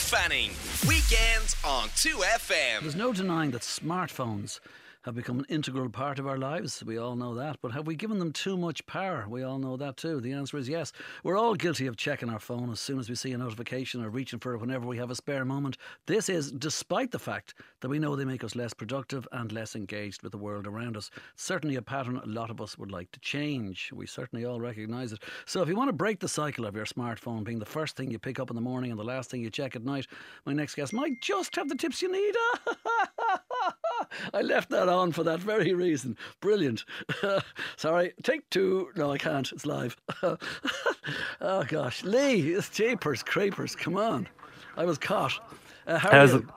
Fanning. Weekends on 2FM. There's no denying that smartphones have become an integral part of our lives. We all know that. But have we given them too much power? We all know that too. The answer is yes. We're all guilty of checking our phone as soon as we see a notification or reaching for it whenever we have a spare moment. This is despite the fact that we know they make us less productive and less engaged with the world around us. Certainly a pattern a lot of us would like to change. We certainly all recognise it. So if you want to break the cycle of your smartphone being the first thing you pick up in the morning and the last thing you check at night, my next guest might just have the tips you need. I left that on for that very reason. Brilliant. Sorry, take two. No, I can't. It's live. Oh gosh, Lee, it's jeepers creepers. Come on, I was caught. How are you?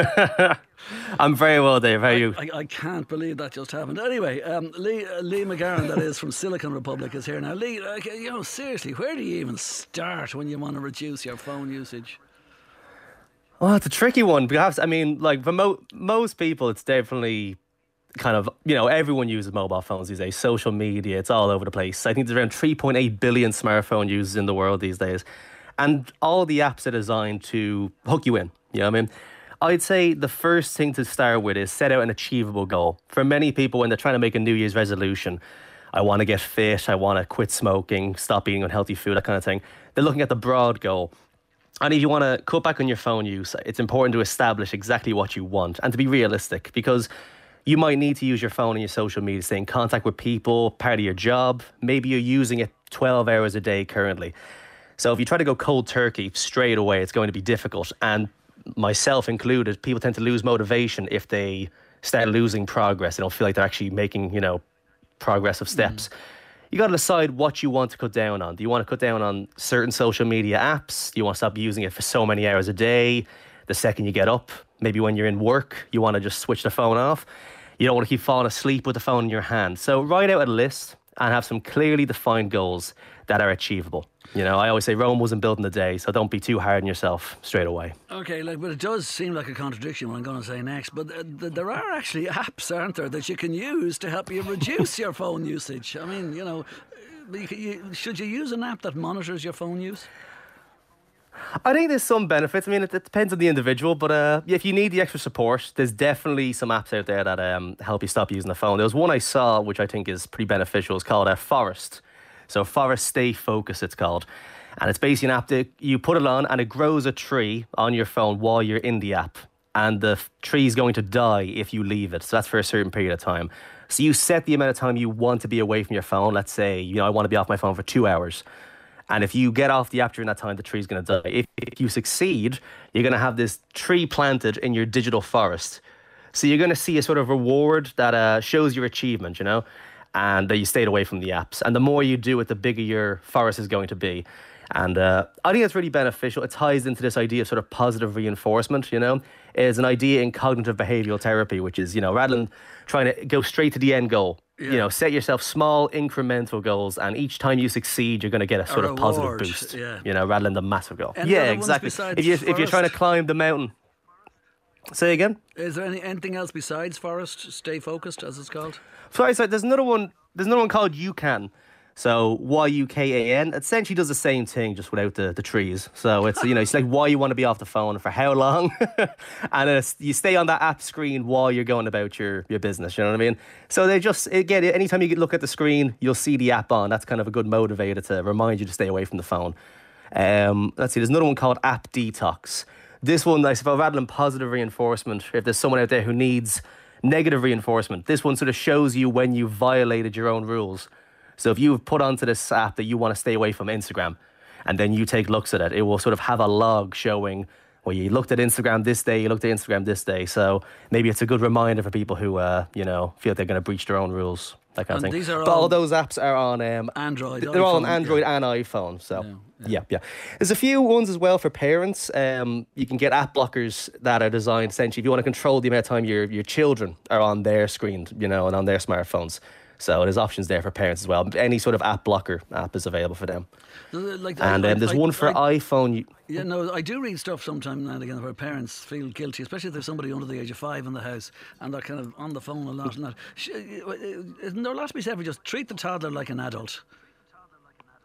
I'm very well, Dave. How are you? I can't believe that just happened. Anyway, Lee McGarren, that is from Silicon Republic, is here now. Lee, seriously, where do you even start when you want to reduce your phone usage? Well, it's a tricky one because, for most people, it's definitely kind of, everyone uses mobile phones these days. Social media, it's all over the place. I think there's around 3.8 billion smartphone users in the world these days. And all the apps are designed to hook you in. You know what I mean? I'd say the first thing to start with is set out an achievable goal. For many people, when they're trying to make a New Year's resolution, I want to get fit, I want to quit smoking, stop eating unhealthy food, that kind of thing. They're looking at the broad goal. And if you want to cut back on your phone use, it's important to establish exactly what you want and to be realistic, because you might need to use your phone and your social media to stay in contact with people, part of your job. Maybe you're using it 12 hours a day currently. So if you try to go cold turkey straight away, it's going to be difficult. And myself included, people tend to lose motivation if they start losing progress. They don't feel like they're actually making, progressive steps. You got to decide what you want to cut down on. Do you want to cut down on certain social media apps? Do you want to stop using it for so many hours a day? The second you get up, maybe when you're in work, you want to just switch the phone off. You don't want to keep falling asleep with the phone in your hand. So write out a list and have some clearly defined goals that are achievable. I always say Rome wasn't built in a day, so don't be too hard on yourself straight away. Okay, but it does seem like a contradiction what I'm going to say next, but there are actually apps, aren't there, that you can use to help you reduce your phone usage. I mean, should you use an app that monitors your phone use? I think there's some benefits. I mean, it depends on the individual, but if you need the extra support, there's definitely some apps out there that help you stop using the phone. There was one I saw, which I think is pretty beneficial. It's called Forest. So Forest Stay Focus, it's called. And it's basically an app that you put it on and it grows a tree on your phone while you're in the app. And the tree is going to die if you leave it. So that's for a certain period of time. So you set the amount of time you want to be away from your phone. Let's say, I want to be off my phone for 2 hours. And if you get off the app during that time, the tree's going to die. If you succeed, you're going to have this tree planted in your digital forest. So you're going to see a sort of reward that shows your achievement, and that you stayed away from the apps. And the more you do it, the bigger your forest is going to be. And I think it's really beneficial. It ties into this idea of sort of positive reinforcement, It's an idea in cognitive behavioral therapy, which is, rather than trying to go straight to the end goal, set yourself small incremental goals, and each time you succeed, you're going to get a sort of positive boost, rather than the massive goal. Exactly. If you're trying to climb the mountain. Say again? Is there anything else besides Forest Stay Focused, as it's called? Sorry, there's another one. There's another one called UCAN. So YUKAN. It essentially does the same thing, just without the trees. So it's it's like why you want to be off the phone for how long, and you stay on that app screen while you're going about your business. You know what I mean? So they just again, anytime you look at the screen, you'll see the app on. That's kind of a good motivator to remind you to stay away from the phone. Let's see. There's another one called App Detox. This one, I suppose, rather than positive reinforcement, if there's someone out there who needs negative reinforcement, this one sort of shows you when you violated your own rules. So if you've put onto this app that you want to stay away from Instagram, and then you take looks at it, it will sort of have a log showing, well, you looked at Instagram this day, you looked at Instagram this day. So maybe it's a good reminder for people who, feel like they're going to breach their own rules. That kind of thing. But all those apps are on Android. They're all on Android and iPhone. So yeah. There's a few ones as well for parents. You can get app blockers that are designed essentially if you want to control the amount of time your children are on their screen, and on their smartphones. So there's options there for parents as well. Any sort of app blocker app is available for them. There's one for iPhone. I do read stuff sometimes now and again where parents feel guilty, especially if there's somebody under the age of 5 in the house and they're kind of on the phone a lot and that. Isn't there a lot to be said for just treat the toddler like an adult?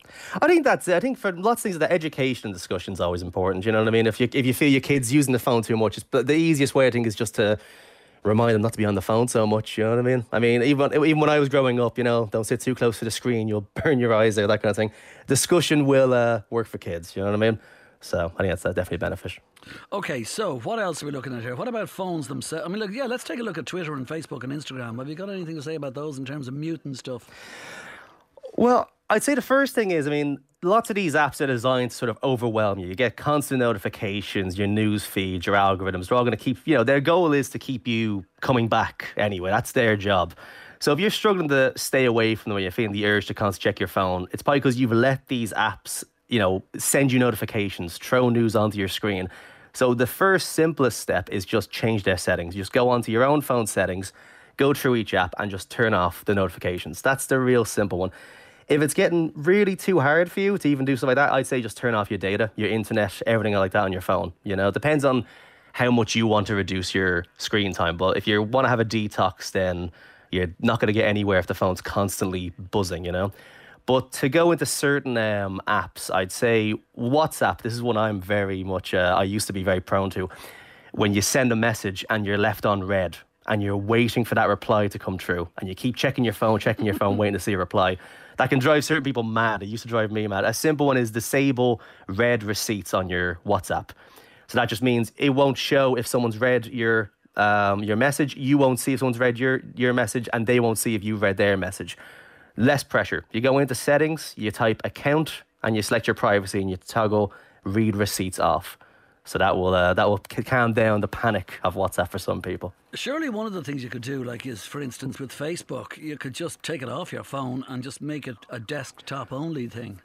I think that's it. I think for lots of things, the education discussion is always important. You know what I mean? If you feel your kid's using the phone too much, but the easiest way I think is just to remind them not to be on the phone so much. You know what I mean? I mean, even when I was growing up, don't sit too close to the screen. You'll burn your eyes out. That kind of thing. Discussion will work for kids. You know what I mean? So I think that's definitely beneficial. Okay, so what else are we looking at here? What about phones themselves? I mean, look, let's take a look at Twitter and Facebook and Instagram. Have you got anything to say about those in terms of muting stuff? Well, I'd say the first thing is, lots of these apps are designed to sort of overwhelm you. You get constant notifications, your news feed, your algorithms. They're all going to keep, their goal is to keep you coming back anyway. That's their job. So if you're struggling to stay away from them, or you're feeling the urge to constantly check your phone, it's probably because you've let these apps, send you notifications, throw news onto your screen. So the first simplest step is just change their settings. Just go onto your own phone settings, go through each app and just turn off the notifications. That's the real simple one. If it's getting really too hard for you to even do stuff like that, I'd say just turn off your data, your internet, everything like that on your phone. It depends on how much you want to reduce your screen time. But if you want to have a detox, then you're not going to get anywhere if the phone's constantly buzzing, But to go into certain apps, I'd say WhatsApp. This is one I'm very much, I used to be very prone to. When you send a message and you're left on read and you're waiting for that reply to come through and you keep checking your phone, waiting to see a reply. That can drive certain people mad. It used to drive me mad. A simple one is disable read receipts on your WhatsApp. So that just means it won't show if someone's read your message. You won't see if someone's read your message, and they won't see if you've read their message. Less pressure. You go into settings, you type account, and you select your privacy, and you toggle read receipts off. So that will calm down the panic of WhatsApp for some people. Surely one of the things you could do, like, is, for instance, with Facebook, you could just take it off your phone and just make it a desktop-only thing.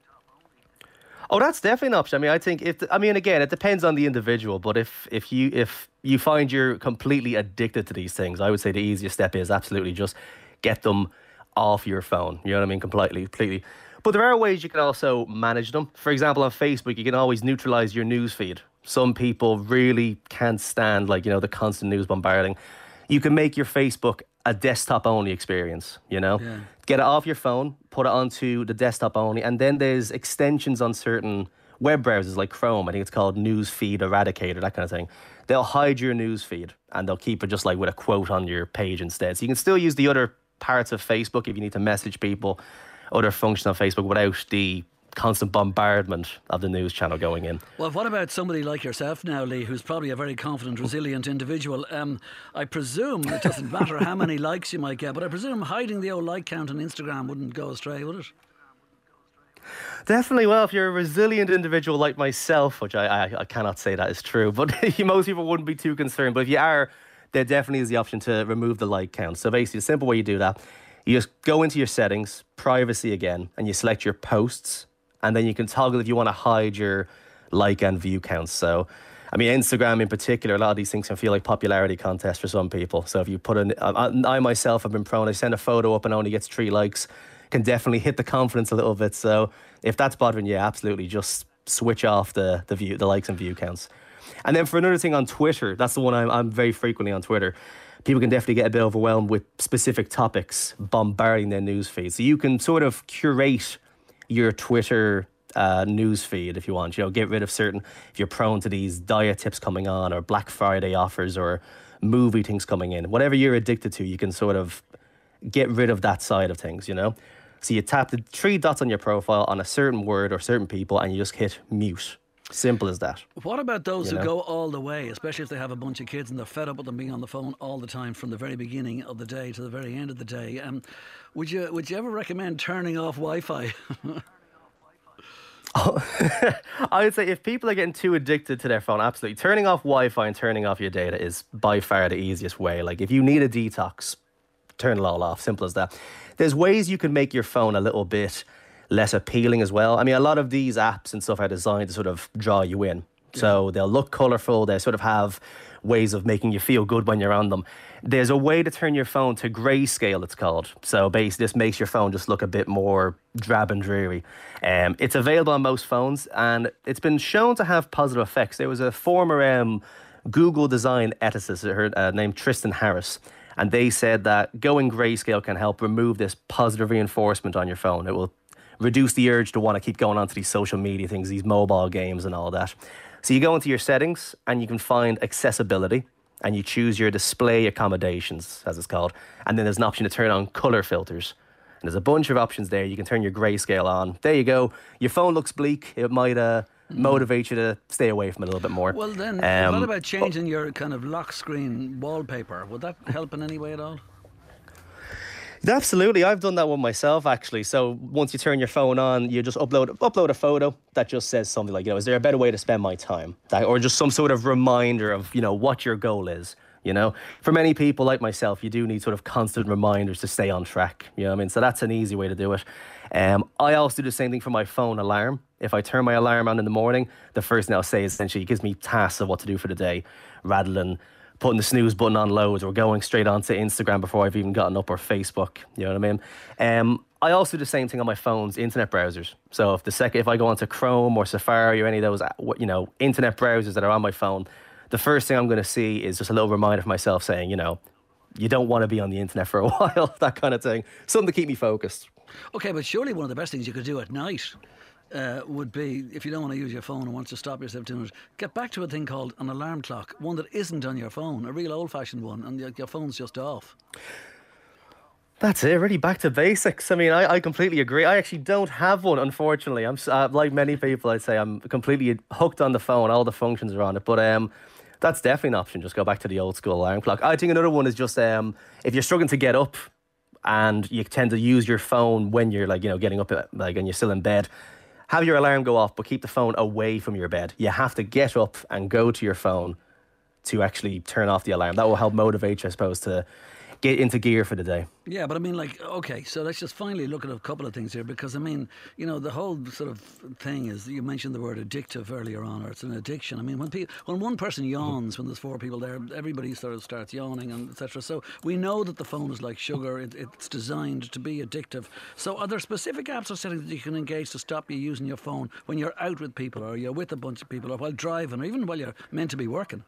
Oh, that's definitely an option. I think again, it depends on the individual. But if you find you're completely addicted to these things, I would say the easiest step is absolutely just get them off your phone. You know what I mean? Completely. But there are ways you can also manage them. For example, on Facebook, you can always neutralize your news feed. Some people really can't stand, the constant news bombarding. You can make your Facebook a desktop-only experience, Yeah. Get it off your phone, put it onto the desktop only, and then there's extensions on certain web browsers like Chrome. I think it's called News Feed Eradicator, that kind of thing. They'll hide your news feed, and they'll keep it just with a quote on your page instead. So you can still use the other parts of Facebook if you need to message people, other functions on Facebook without the constant bombardment of the news channel going in. Well, what about somebody like yourself now, Lee, who's probably a very confident, resilient individual? I presume it doesn't matter how many likes you might get, but I presume hiding the old like count on Instagram wouldn't go astray, would it? Definitely. Well, if you're a resilient individual like myself, which I cannot say that is true, but most people wouldn't be too concerned. But if you are, there definitely is the option to remove the like count. So basically, the simple way you do that, you just go into your settings, privacy again, and you select your posts. And then you can toggle if you want to hide your like and view counts. So, Instagram in particular, a lot of these things can feel like popularity contests for some people. So if you put in, I myself have been prone, I send a photo up and only gets 3 likes, can definitely hit the confidence a little bit. So if that's bothering you, absolutely just switch off the likes and view counts. And then for another thing on Twitter, that's the one I'm very frequently on Twitter. People can definitely get a bit overwhelmed with specific topics bombarding their news feed. So you can sort of curate your Twitter news feed if you want. Get rid of certain, if you're prone to these diet tips coming on or Black Friday offers or movie things coming in, whatever you're addicted to, you can sort of get rid of that side of things, So you tap the 3 dots on your profile on a certain word or certain people and you just hit mute. Simple as that. What about those who go all the way, especially if they have a bunch of kids and they're fed up with them being on the phone all the time from the very beginning of the day to the very end of the day? Would you ever recommend turning off Wi-Fi? I would say if people are getting too addicted to their phone, absolutely. Turning off Wi-Fi and turning off your data is by far the easiest way. If you need a detox, turn it all off. Simple as that. There's ways you can make your phone a little bit less appealing as well. A lot of these apps and stuff are designed to sort of draw you in. Yeah. So they'll look colourful. They sort of have ways of making you feel good when you're on them. There's a way to turn your phone to grayscale, it's called. So basically this makes your phone just look a bit more drab and dreary. It's available on most phones and it's been shown to have positive effects. There was a former Google design ethicist named Tristan Harris, and they said that going grayscale can help remove this positive reinforcement on your phone. It will reduce the urge to want to keep going onto these social media things, these mobile games and all that. So you go into your settings and you can find accessibility and you choose your display accommodations, as it's called. And then there's an option to turn on color filters. And there's a bunch of options there. You can turn your grayscale on. There you go. Your phone looks bleak. It might motivate you to stay away from it a little bit more. Well, then, what about changing your kind of lock screen wallpaper? Would that help in any way at all? Absolutely, I've done that one myself actually. So once you turn your phone on, you just upload a photo that just says something like, is there a better way to spend my time? Or just some sort of reminder of, what your goal is. For many people like myself, you do need sort of constant reminders to stay on track. You know what I mean? So that's an easy way to do it. I also do the same thing for my phone alarm. If I turn my alarm on in the morning, the first thing I'll say is essentially it gives me tasks of what to do for the day, rather than putting the snooze button on loads or going straight onto Instagram before I've even gotten up, or Facebook. You know what I mean? I also do the same thing on my phone's internet browsers. So if I go onto Chrome or Safari or any of those, internet browsers that are on my phone, the first thing I'm going to see is just a little reminder for myself saying, you don't want to be on the internet for a while, that kind of thing. Something to keep me focused. Okay, but surely one of the best things you could do at night would be, if you don't want to use your phone and want to stop yourself doing it, get back to a thing called an alarm clock, one that isn't on your phone, a real old-fashioned one, and your phone's just off. That's it, really back to basics. I mean, I completely agree. I actually don't have one, unfortunately. I'm like many people, I'd say I'm completely hooked on the phone. All the functions are on it. But that's definitely an option. Just go back to the old school alarm clock. I think another one is just if you're struggling to get up and you tend to use your phone when you're getting up and you're still in bed, have your alarm go off, but keep the phone away from your bed. You have to get up and go to your phone to actually turn off the alarm. That will help motivate you, I suppose, to get into gear for the day. Yeah, but I mean, okay, so let's just finally look at a couple of things here, because I mean, the whole sort of thing is, you mentioned the word addictive earlier on, or it's an addiction. I mean, when one person yawns, when there's four people there, everybody sort of starts yawning, and etc. So we know that the phone is like sugar; it's designed to be addictive. So are there specific apps or settings that you can engage to stop you using your phone when you're out with people, or you're with a bunch of people, or while driving, or even while you're meant to be working?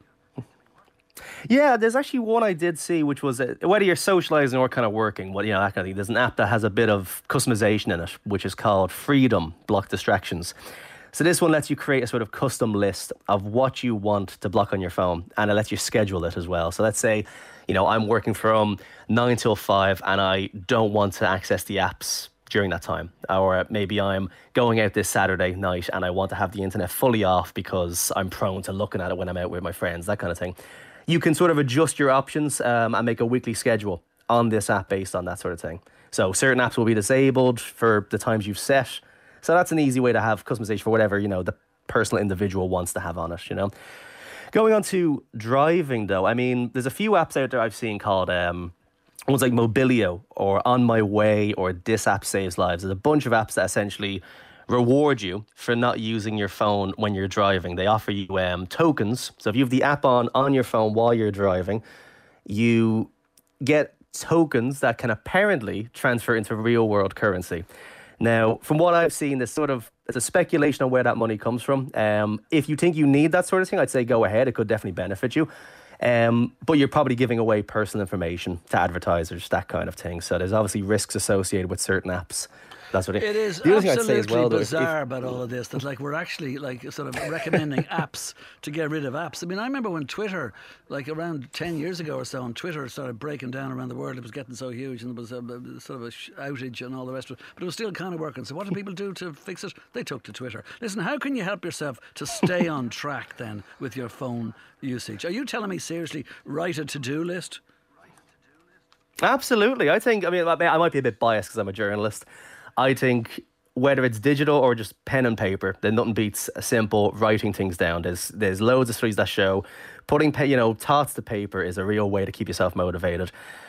Yeah, there's actually one I did see, which was whether you're socializing or kind of working, that kind of thing. There's an app that has a bit of customization in it, which is called Freedom Block Distractions. So this one lets you create a sort of custom list of what you want to block on your phone, and it lets you schedule it as well. So let's say, I'm working from 9 till 5 and I don't want to access the apps during that time. Or maybe I'm going out this Saturday night and I want to have the internet fully off because I'm prone to looking at it when I'm out with my friends, that kind of thing. You can sort of adjust your options and make a weekly schedule on this app based on that sort of thing. So certain apps will be disabled for the times you've set. So that's an easy way to have customization for whatever, the personal individual wants to have on it, Going on to driving, though, I mean, there's a few apps out there I've seen called ones like Mobilio or On My Way or This App Saves Lives. There's a bunch of apps that essentially reward you for not using your phone when you're driving. They offer you tokens. So if you have the app on your phone while you're driving, you get tokens that can apparently transfer into real world currency. Now, from what I've seen, it's a speculation on where that money comes from. If you think you need that sort of thing, I'd say go ahead. It could definitely benefit you. But you're probably giving away personal information to advertisers, that kind of thing. So there's obviously risks associated with certain apps. That's what it is. The other thing I'd say as well, bizarre about all of this, that we're actually sort of recommending apps to get rid of apps. I mean, I remember when Twitter, around 10 years ago or so, and Twitter started breaking down around the world. It was getting so huge, and there was a sort of a outage and all the rest of it. But it was still kind of working. So what did people do to fix it? They took to Twitter. Listen, how can you help yourself to stay on track then with your phone usage? Are you telling me seriously, write a to-do list? Absolutely. I might be a bit biased because I'm a journalist. I think whether it's digital or just pen and paper, then nothing beats a simple writing things down. There's loads of studies that show putting thoughts to paper is a real way to keep yourself motivated.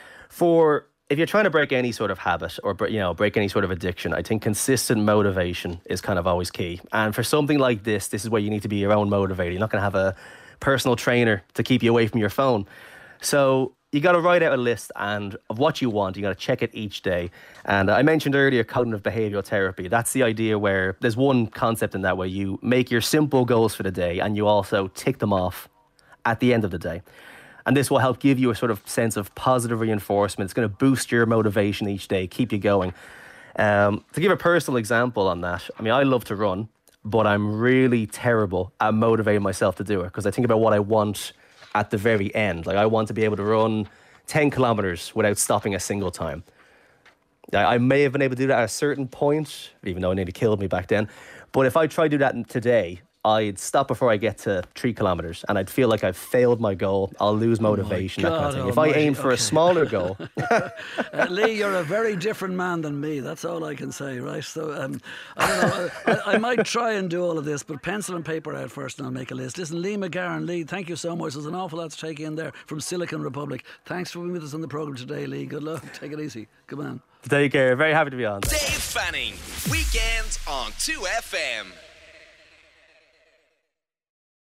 If you're trying to break any sort of habit or break any sort of addiction, I think consistent motivation is kind of always key. And for something like this is where you need to be your own motivator. You're not going to have a personal trainer to keep you away from your phone. So you got to write out a list of what you want. You got to check it each day. And I mentioned earlier cognitive behavioral therapy. That's the idea where there's one concept in that where you make your simple goals for the day and you also tick them off at the end of the day. And this will help give you a sort of sense of positive reinforcement. It's going to boost your motivation each day, keep you going. To give a personal example on that, I mean, I love to run, but I'm really terrible at motivating myself to do it because I think about what I want at the very end. Like, I want to be able to run 10 kilometers without stopping a single time. I may have been able to do that at a certain point, even though it nearly killed me back then. But if I try to do that today, I'd stop before I get to 3 kilometers and I'd feel like I've failed my goal. I'll lose motivation, that kind of thing. If I aim for a smaller goal. Lee, you're a very different man than me. That's all I can say, right? So I don't know. I might try and do all of this, but pencil and paper out first and I'll make a list. Listen, Lee McGarren, Lee, thank you so much. There's an awful lot to take in there from Silicon Republic. Thanks for being with us on the programme today, Lee. Good luck. Take it easy. Good man. Take care. Very happy to be on. Dave Fanning, weekends on 2FM.